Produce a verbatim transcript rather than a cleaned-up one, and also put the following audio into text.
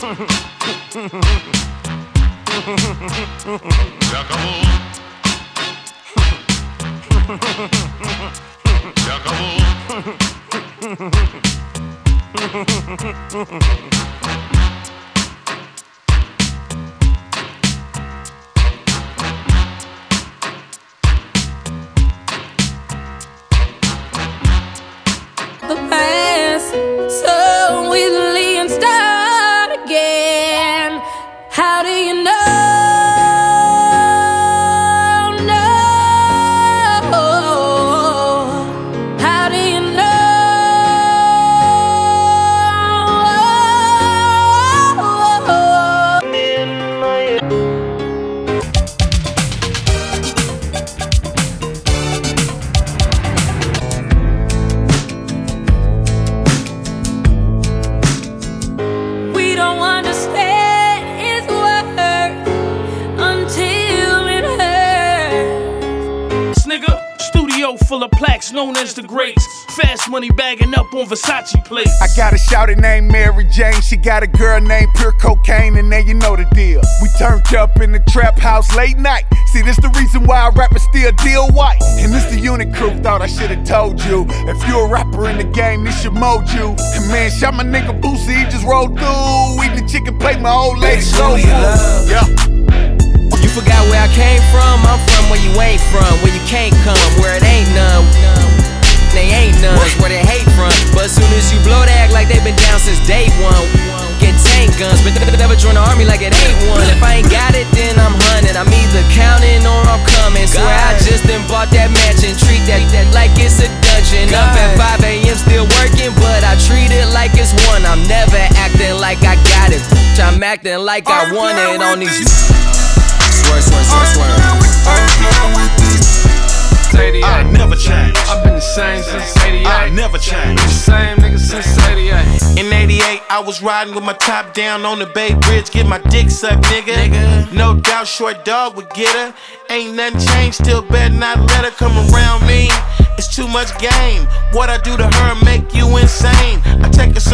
Se acabó. Se acabó. The past, so easily and start again. How do you know? No. How do you know? We don't understand its worth until it hurts. Nigga, studio full of plaques known as the greats. Fast money bagging up on Versace plates. I got a shawty named Mary Jane. She got a girl named Pure Cocaine, and then you know the deal. We turned up in the trap house late night. See, this the reason why rappers still deal white. And this the unit crew, thought I should've told you. If you a rapper in the game, this should mold you. And man, shot my nigga Boosie, he just rolled through. Eating the chicken plate, my old lady soul food. Yeah. You forgot where I came from? I'm from where you ain't from, where you can't come, where it ain't none. They ain't none, where they hate from. But as soon as you blow, they act like they been down since day one. Get tank guns, but never join the army like it ain't one. If I ain't got it, then I'm hunting. I'm either counting or I'm coming. Swear I just done bought that mansion. Treat that like it's a dungeon. Up at five A M still working, but I treat it like it's one. I'm never acting like I got it. I'm acting like I want it on these. Swear, swear, swear, swear. I never change. I've been the same since eighty-eight. I never change. The same nigga since eighty-eight. In eighty-eight, I was riding with my top down on the Bay Bridge, get my dick sucked, nigga. nigga. No doubt, short dog would get her. Ain't nothing changed, still better not let her come around me. It's too much game. What I do to her make you insane. I take her